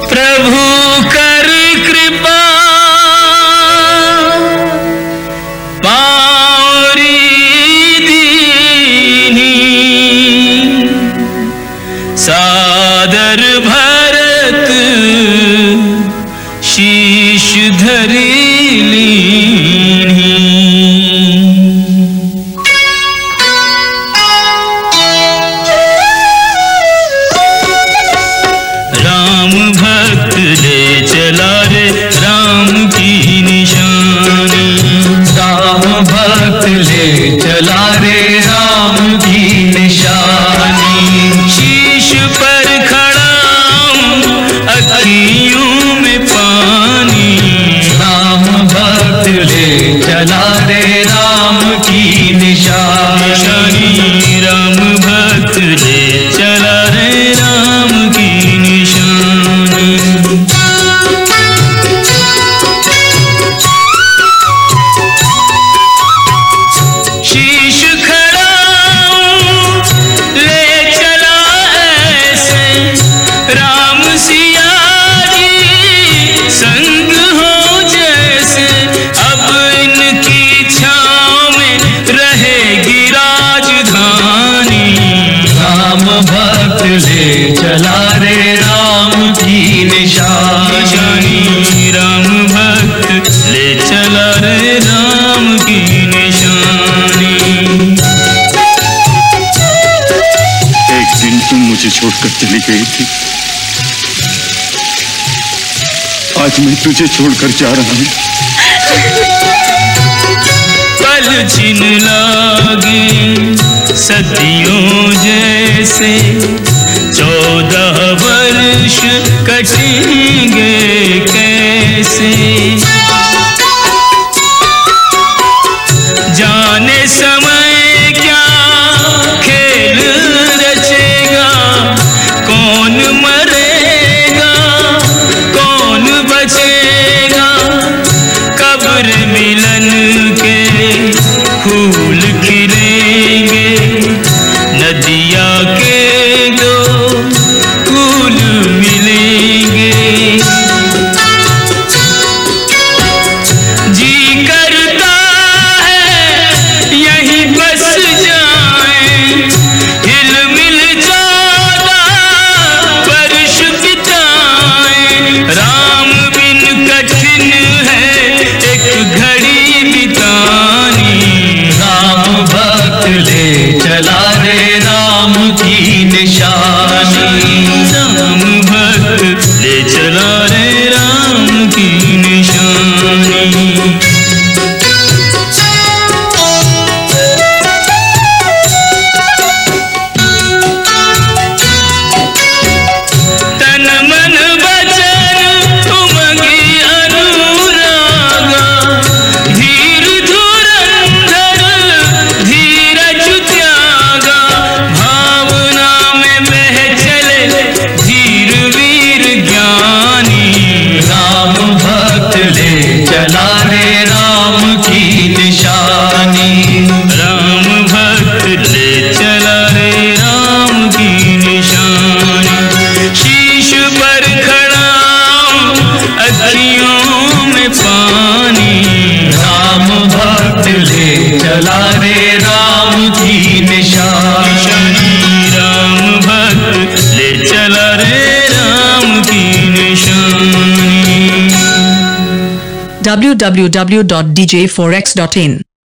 प्रभु कर कृपा पावरी दीनी, सादर भरत शीश धरी लीनी। राम भक्त ले चला रे राम की निशानी, राम भक्त ले चला रे राम की निशानी। शीश पर खड़ा अखियों में पानी, राम भक्त ले चला रे राम की निशानी। राम भक्त ले चला रे राम की निशानी। शीश खड़ा ले चला ऐसे राम सिया जी संग हो जैसे, अब इनकी छाँव में रहेगी राजधानी। राम भक्त ले चला रे राम की निशानी। राम भक्त ले चला रे राम की निशानी। एक दिन तुम मुझे छोड़कर चली गई थी, आज मैं तुझे छोड़कर जा रहा हूं। पल छिन लागे सदियों जैसे, 14 वर्ष कटेंगे कैसे। जाने समय क्या खेल रचेगा, कौन मरेगा कौन बचेगा। कब्र मिलन के फूल खिलेंगे, नदिया के दो फूल मिलेंगे। जी करता है यहीं बस जाएं, हिल मिल 14 वर्ष बिताएं। राम बिन कठिन है एक घड़ी बितानी। राम भक्त ले चला रे राम की निशानी। राम भक्त ले चला रे राम की निशानी। तन मन वचन उमंगी अनुरागा, धीर धुरंधर धीरज त्यागा। भावना में बह चले धीर वीर ज्ञानी। राम भक्त ले चला रे राम की निशानी। राम भक्त ले चला रे राम की निशानी। शीश पर खड़ा अखियों में पानी, राम भक्त ले चला रे राम की निशानी। राम भक्त ले चला रे राम की निशानी। www.djforex.in